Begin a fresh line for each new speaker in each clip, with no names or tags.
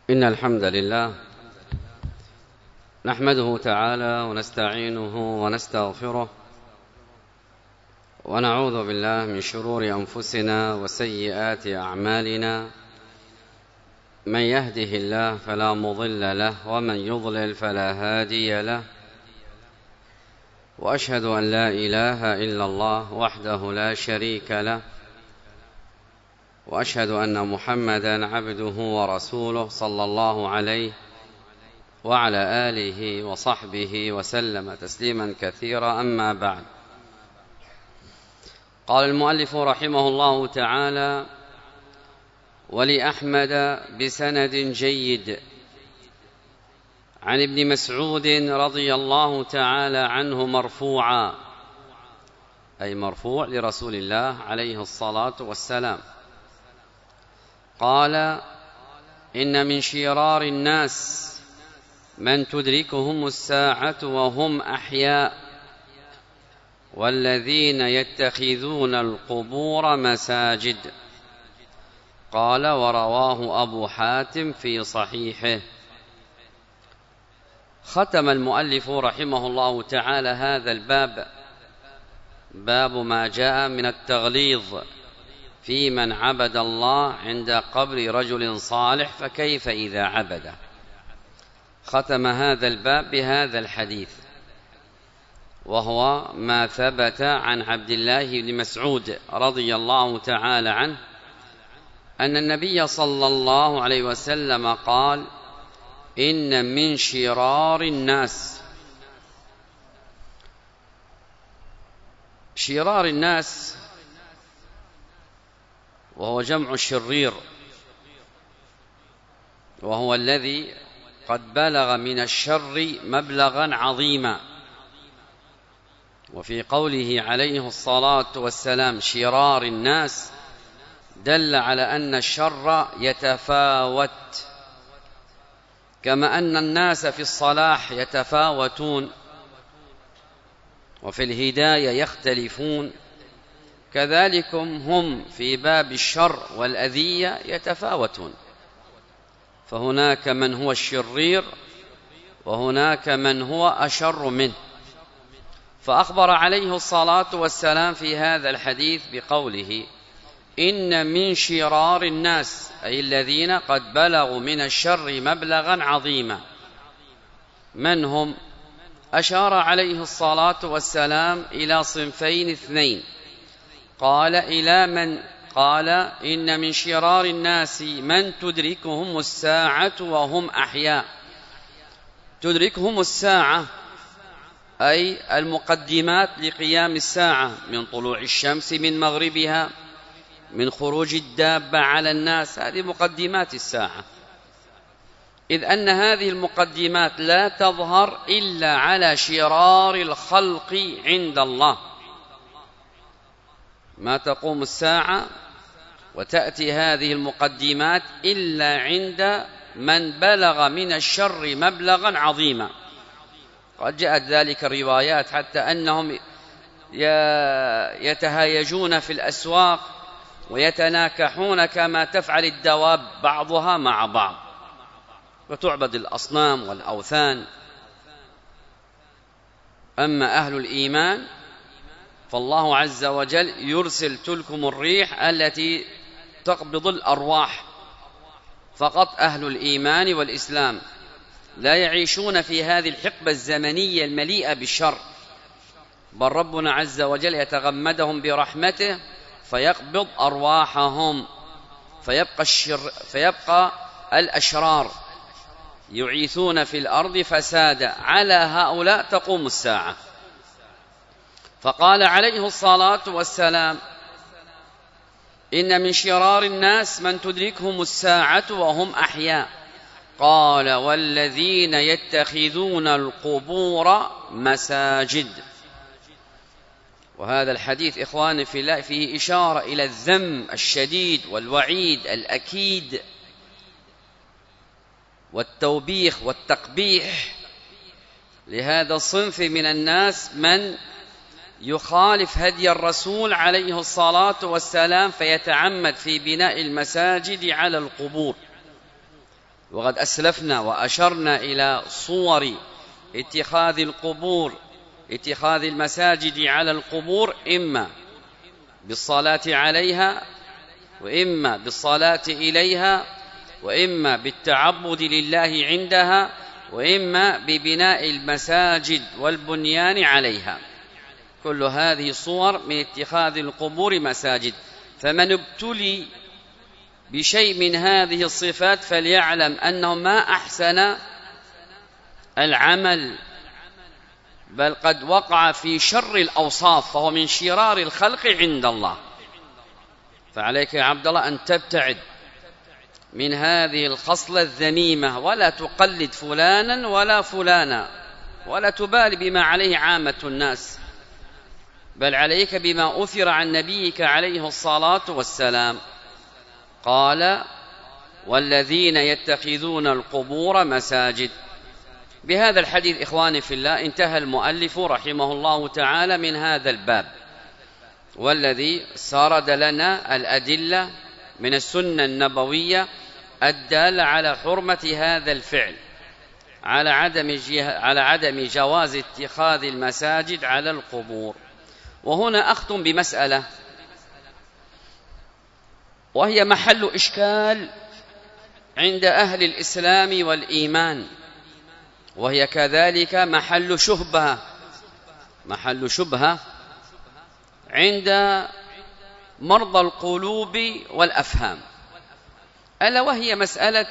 إن الحمد لله نحمده تعالى ونستعينه ونستغفره ونعوذ بالله من شرور أنفسنا وسيئات أعمالنا. من يهده الله فلا مضل له ومن يضلل فلا هادي له، وأشهد أن لا إله إلا الله وحده لا شريك له، وأشهد أن محمدًا عبده ورسوله صلى الله عليه وعلى آله وصحبه وسلم تسليمًا كثيرا. أما بعد، قال المؤلف رحمه الله تعالى: ولأحمد بسند جيد عن ابن مسعود رضي الله تعالى عنه مرفوعا، أي مرفوع لرسول الله عليه الصلاة والسلام، قال: إن من شرار الناس من تدركهم الساعة وهم أحياء، والذين يتخذون القبور مساجد. قال: ورواه أبو حاتم في صحيحه. ختم المؤلف رحمه الله تعالى هذا الباب، باب ما جاء من التغليظ في من عبد الله عند قبر رجل صالح، فكيف إذا عبده. ختم هذا الباب بهذا الحديث، وهو ما ثبت عن عبد الله بن مسعود رضي الله تعالى عنه أن النبي صلى الله عليه وسلم قال: إن من شرار الناس. شرار الناس وهو جمع شرير، وهو الذي قد بلغ من الشر مبلغا عظيما. وفي قوله عليه الصلاة والسلام شرار الناس دل على أن الشر يتفاوت، كما أن الناس في الصلاح يتفاوتون وفي الهداية يختلفون، كذلكم هم في باب الشر والأذية يتفاوتون، فهناك من هو الشرير وهناك من هو أشر منه. فأخبر عليه الصلاة والسلام في هذا الحديث بقوله: إن من شرار الناس، أي الذين قد بلغوا من الشر مبلغا عظيما. من هم؟ أشار عليه الصلاة والسلام إلى صنفين اثنين. قال: إلى من؟ قال: إن من شرار الناس من تدركهم الساعة وهم أحياء. تدركهم الساعة أي المقدمات لقيام الساعة، من طلوع الشمس من مغربها، من خروج الدابة على الناس، هذه مقدمات الساعة. إذ أن هذه المقدمات لا تظهر إلا على شرار الخلق عند الله. ما تقوم الساعة وتأتي هذه المقدمات إلا عند من بلغ من الشر مبلغا عظيما. قد جاءت ذلك الروايات حتى أنهم يتهايجون في الأسواق ويتناكحون كما تفعل الدواب بعضها مع بعض، وتعبد الأصنام والأوثان. أما أهل الإيمان فالله عز وجل يرسل تلكم الريح التي تقبض الأرواح. فقط أهل الإيمان والإسلام لا يعيشون في هذه الحقبة الزمنية المليئة بالشر، بل ربنا عز وجل يتغمدهم برحمته فيقبض أرواحهم، فيبقى الأشرار يعيثون في الأرض فسادا. على هؤلاء تقوم الساعة. فقال عليه الصلاة والسلام: إن من شرار الناس من تدركهم الساعة وهم أحياء. قال: والذين يتخذون القبور مساجد. وهذا الحديث إخواني في الله فيه إشارة إلى الذم الشديد والوعيد الأكيد والتوبيخ والتقبيح لهذا الصنف من الناس من يخالف هدي الرسول عليه الصلاة والسلام، فيتعمد في بناء المساجد على القبور. وقد أسلفنا وأشرنا إلى صور اتخاذ المساجد على القبور، إما بالصلاة عليها، وإما بالصلاة إليها، وإما بالتعبد لله عندها، وإما ببناء المساجد والبنيان عليها. كل هذه صور من اتخاذ القبور مساجد. فمن ابتلي بشيء من هذه الصفات فليعلم أنه ما أحسن العمل، بل قد وقع في شر الأوصاف، فهو من شرار الخلق عند الله. فعليك يا عبد الله أن تبتعد من هذه الخصلة الذميمة، ولا تقلد فلانا ولا فلانا، ولا تبالي بما عليه عامة الناس، بل عليك بما أثر عن نبيك عليه الصلاة والسلام. قال: والذين يتخذون القبور مساجد. بهذا الحديث إخواني في الله انتهى المؤلف رحمه الله تعالى من هذا الباب، والذي سرد لنا الأدلة من السنة النبوية الدالة على حرمة هذا الفعل، على عدم جواز اتخاذ المساجد على القبور. وهنا أختم بمسألة وهي محل إشكال عند أهل الإسلام والإيمان، وهي كذلك محل شبهة عند مرضى القلوب والأفهام، ألا وهي مسألة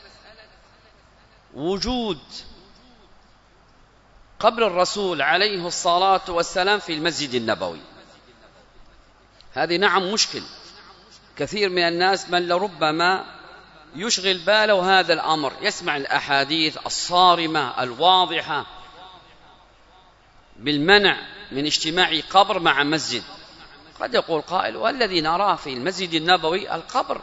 وجود قبر الرسول عليه الصلاة والسلام في المسجد النبوي. هذه نعم مشكل. كثير من الناس من لربما يشغل باله هذا الأمر، يسمع الأحاديث الصارمة الواضحة بالمنع من اجتماع قبر مع مسجد. قد يقول قائل: والذي نراه في المسجد النبوي القبر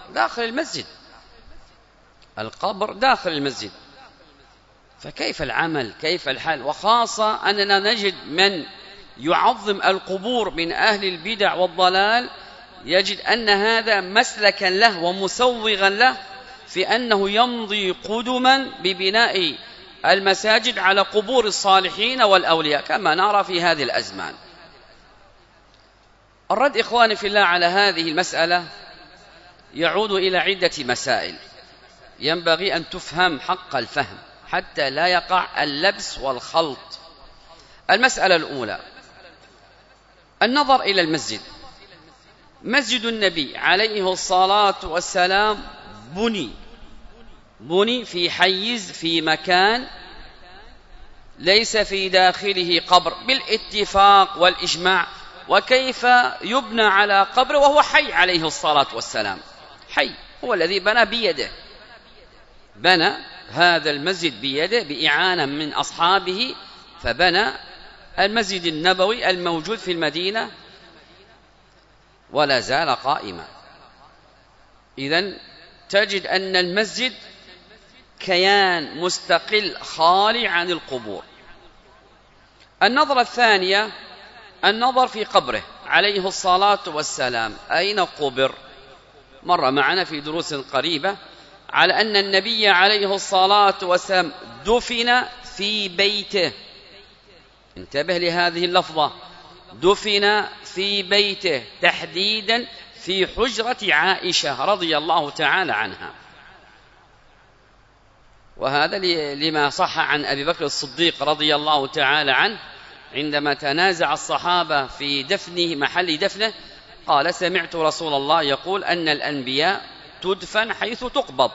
داخل المسجد، فكيف العمل؟ كيف الحال؟ وخاصة أننا نجد من يعظم القبور من أهل البدع والضلال، يجد أن هذا مسلكا له ومسوغا له في أنه يمضي قدما ببناء المساجد على قبور الصالحين والأولياء كما نرى في هذه الأزمان. الرد إخواني في الله على هذه المسألة يعود إلى عدة مسائل ينبغي أن تفهم حق الفهم حتى لا يقع اللبس والخلط. المسألة الأولى: النظر إلى المسجد. مسجد النبي عليه الصلاة والسلام بني في حيز، في مكان ليس في داخله قبر بالاتفاق والإجماع. وكيف يبنى على قبر وهو حي عليه الصلاة والسلام؟ حي، هو الذي بنى بيده، بنى هذا المسجد بيده بإعانة من أصحابه، فبنى المسجد النبوي الموجود في المدينة ولا زال قائما. إذن تجد أن المسجد كيان مستقل خالي عن القبور. النظرة الثانية: النظر في قبره عليه الصلاة والسلام. أين قبر؟ مر معنا في دروس قريبة على أن النبي عليه الصلاة والسلام دفن في بيته. انتبه لهذه اللفظة، دفن في بيته، تحديدا في حجرة عائشة رضي الله تعالى عنها. وهذا لما صح عن أبي بكر الصديق رضي الله تعالى عنه عندما تنازع الصحابة في دفنه، محل دفنه، قال: سمعت رسول الله يقول أن الأنبياء تدفن حيث تقبض.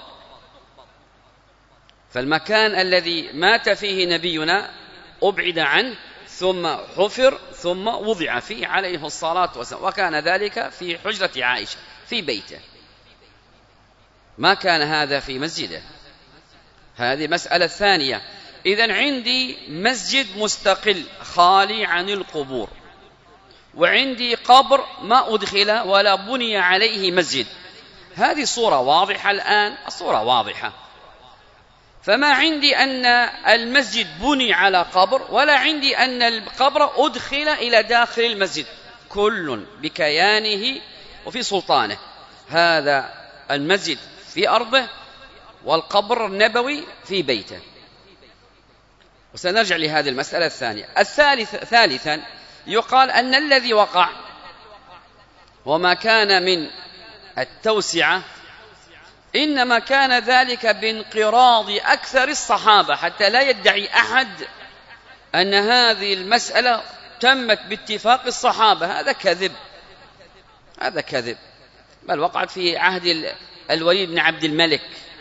فالمكان الذي مات فيه نبينا أبعد عنه ثم حفر ثم وضع فيه عليه الصلاة والسلام، وكان ذلك في حجرة عائشة في بيته، ما كان هذا في مسجده. هذه مسألة ثانية. إذن عندي مسجد مستقل خالي عن القبور، وعندي قبر ما أدخل ولا بني عليه مسجد. هذه صورة واضحة الآن، الصورة واضحة. فما عندي أن المسجد بني على قبر، ولا عندي أن القبر أدخل إلى داخل المسجد، كل بكيانه وفي سلطانه. هذا المسجد في أرضه والقبر النبوي في بيته. وسنرجع لهذه المسألة الثانية. ثالثا يقال أن الذي وقع وما كان من التوسعة إنما كان ذلك بانقراض أكثر الصحابة، حتى لا يدعي أحد أن هذه المسألة تمت باتفاق الصحابة. هذا كذب، هذا كذب. بل وقعت في عهد الوليد بن عبد الملك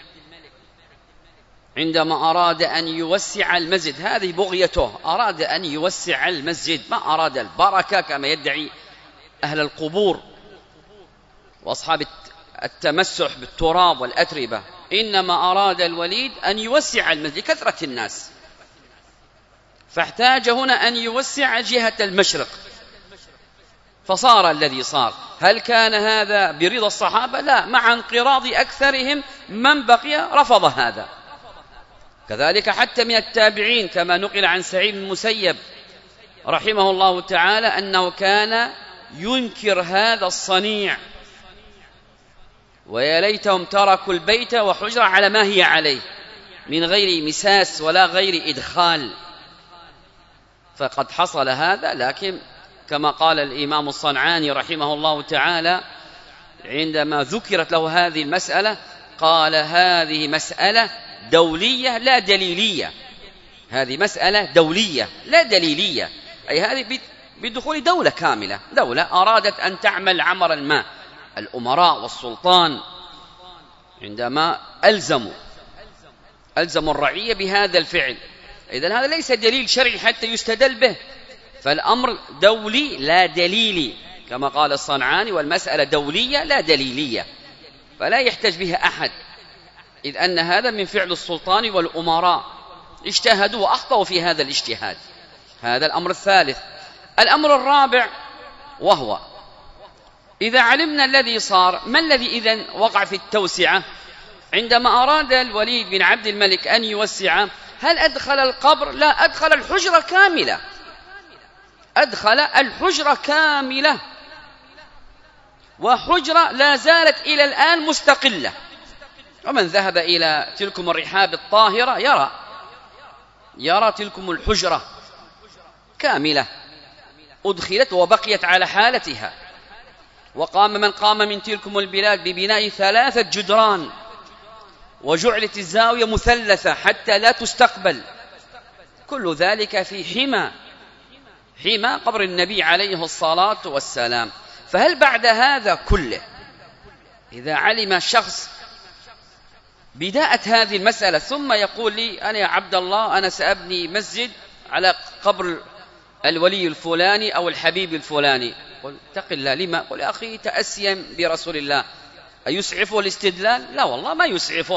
عندما أراد أن يوسع المسجد. هذه بغيته، أراد أن يوسع المسجد، ما أراد البركة كما يدعي أهل القبور وأصحاب التمسح بالتراب والأتربة. إنما أراد الوليد أن يوسع المسجد لكثرة الناس، فاحتاج هنا أن يوسع جهة المشرق، فصار الذي صار. هل كان هذا برضا الصحابة؟ لا، مع انقراض أكثرهم من بقي رفض هذا. كذلك حتى من التابعين كما نقل عن سعيد بن المسيب رحمه الله تعالى أنه كان ينكر هذا الصنيع، ويا ليتهم تركوا البيت وحجرة على ما هي عليه من غير مساس ولا غير إدخال. فقد حصل هذا، لكن كما قال الإمام الصنعاني رحمه الله تعالى عندما ذكرت له هذه المسألة قال: هذه مسألة دولية لا دليلية. هذه مسألة دولية لا دليلية، أي هذه بدخول دولة كاملة، دولة أرادت أن تعمل عمل ما، الأمراء والسلطان عندما ألزموا الرعية بهذا الفعل. إذن هذا ليس دليل شرعي حتى يستدل به، فالأمر دولي لا دليلي كما قال الصنعاني، والمسألة دولية لا دليلية، فلا يحتج بها أحد، إذ أن هذا من فعل السلطان والأمراء، اجتهدوا وأخطأوا في هذا الاجتهاد. هذا الأمر الثالث. الأمر الرابع، وهو إذا علمنا الذي صار، ما الذي إذن وقع في التوسعة؟ عندما أراد الوليد بن عبد الملك أن يوسع، هل أدخل القبر؟ لا، أدخل الحجرة كاملة، أدخل الحجرة كاملة، وحجرة لا زالت إلى الآن مستقلة. ومن ذهب إلى تلكم الرحاب الطاهرة يرى تلكم الحجرة كاملة أدخلت وبقيت على حالتها. وقام من قام من تلكم البلاد ببناء 3 جدران، وجعلت الزاوية مثلثة حتى لا تستقبل. كل ذلك في حمى قبر النبي عليه الصلاة والسلام. فهل بعد هذا كله إذا علم شخص بداية هذه المسألة ثم يقول لي أنا يا عبد الله أنا سأبني مسجد على قبر الولي الفلاني أو الحبيب الفلاني، قل اتق الله، لما؟ قل يا أخي تأسيا برسول الله، أيسعفه الاستدلال؟ لا والله ما يسعفه،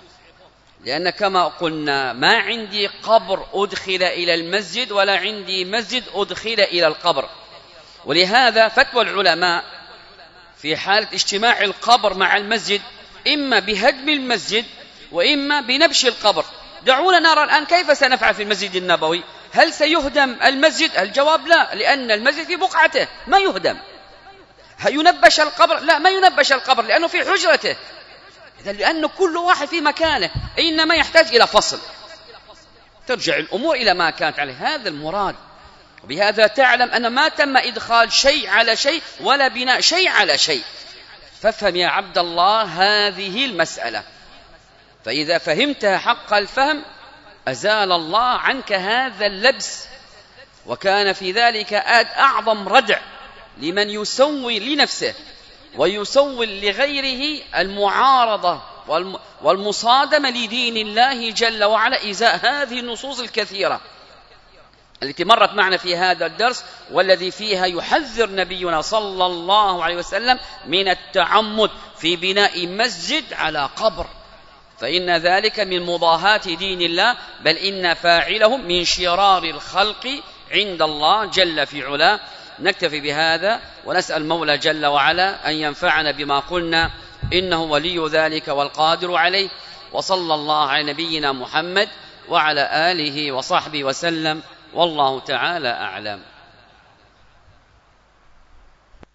لأن كما قلنا ما عندي قبر أدخل إلى المسجد ولا عندي مسجد أدخل إلى القبر. ولهذا فتوى العلماء في حالة اجتماع القبر مع المسجد إما بهدم المسجد وإما بنبش القبر. دعونا نرى الآن كيف سنفعل في المسجد النبوي. هل سيهدم المسجد؟ الجواب لا، لأن المسجد في بقعته ما يهدم. هل ينبش القبر؟ لا، ما ينبش القبر لأنه في حجرته. لأن كل واحد في مكانه، إنما يحتاج إلى فصل، ترجع الأمور إلى ما كانت عليه. هذا المراد. وبهذا تعلم أن ما تم إدخال شيء على شيء ولا بناء شيء على شيء. فافهم يا عبد الله هذه المسألة، فإذا فهمتها حق الفهم أزال الله عنك هذا اللبس. وكان في ذلك أعظم ردع لمن يسوي لنفسه ويسوي لغيره المعارضة والمصادمة لدين الله جل وعلا إزاء هذه النصوص الكثيرة التي مرت معنا في هذا الدرس، والذي فيها يحذر نبينا صلى الله عليه وسلم من التعمد في بناء مسجد على قبر، فإن ذلك من مضاهاة دين الله، بل إن فاعلهم من شرار الخلق عند الله جل في علاه. نكتفي بهذا ونسأل مولى جل وعلا أن ينفعنا بما قلنا، إنه ولي ذلك والقادر عليه. وصلى الله على نبينا محمد وعلى آله وصحبه وسلم، والله تعالى أعلم.